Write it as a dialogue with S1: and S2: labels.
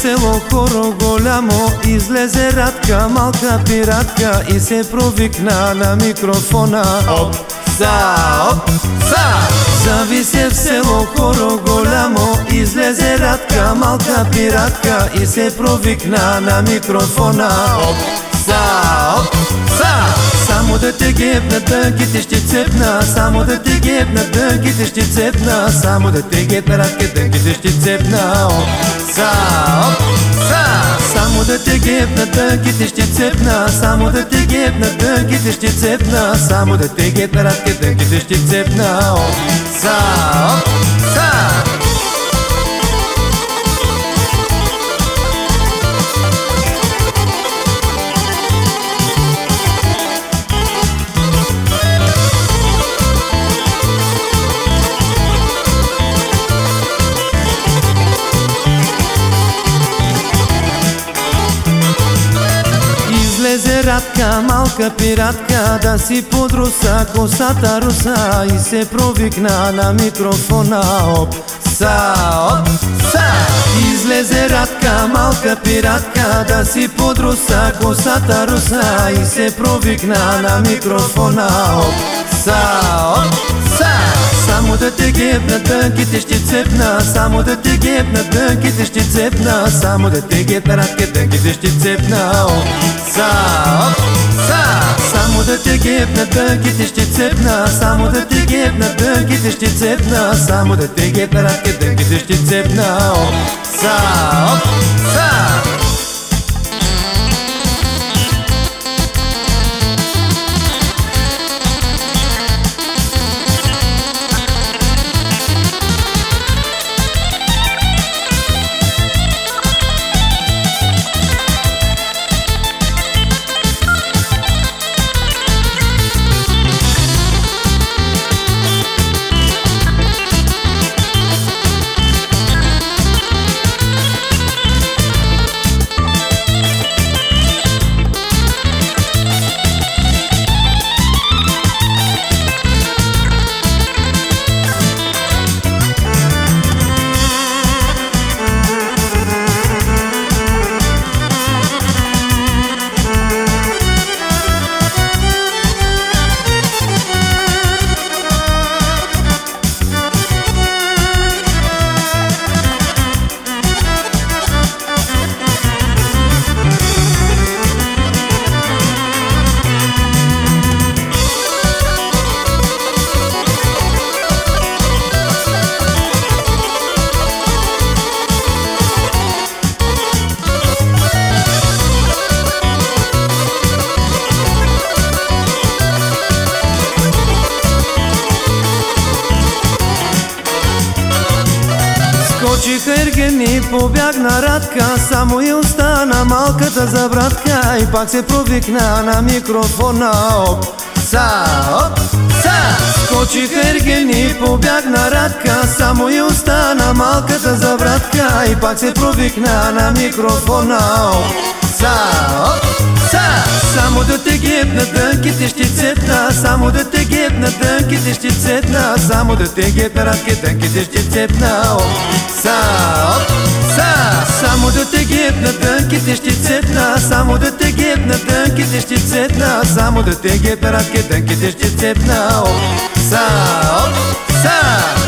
S1: село хоро голямо, излезе Радка, малка пиратка, и се провикна на микрофона.
S2: Оп, са, оп, са.
S1: Зави се в село хоро голямо, излезе Радка, малка пиратка, и се провикна на микрофона.
S2: Оп, са, оп, са.
S1: Само да те гепна, дънките ще цепна, само да те гепна, дънките ще цепна, само да те гепна, Радка, дънките ще цепна. Оп,
S2: Са, оп, са.
S1: само да те гепна, дънките ще цепна, само да те гепна, дънките ще цепна, само да те гепна, Радка, дънките ще цепна. Оп,
S2: Са, оп, са.
S1: Излезе Радка, малка пиратка, да си подруса косата руса, и се провикна на микрофона. Оп,
S2: Са, оп, са.
S1: излезе Радка, малка пиратка, да си подруса косата руса, и се провикна на микрофона. Оп,
S2: Са, оп, са.
S1: само да те гепна, дънките ще цепна, само да те гепна, дънките ще цепна, само да те гепна, Радка, дънките ще цепна. Оп,
S2: Са, оп, са.
S1: само да те гепна, дънките ще цепна, само да те гепна, дънките ще цепна, само да те гепна, Радка, дънките ще цепна. Оп,
S2: Са, оп, са.
S1: Скочиха ергени, побягна Радка, само и остана малката за братка, и пак се провикна на микрофона. Оп,
S2: Са, оп, са.
S1: скочиха ергени, побягна Радка, само и остана малката за братка, и пак се провикна на микрофона. Оп,
S2: Са, оп, са.
S1: само да те гепна, дънките ще цепна, само да те гепна, дънките ще цепна, само да те гепна, Радка, дънките ще цепна. Оп,
S2: Са, оп, са.
S1: само да те гепна, дънките ще цепна, само да те гепна, дънките ще цепна, само да те гепна, Радка, дънките ще цепна. Оп,
S2: Са, оп, са.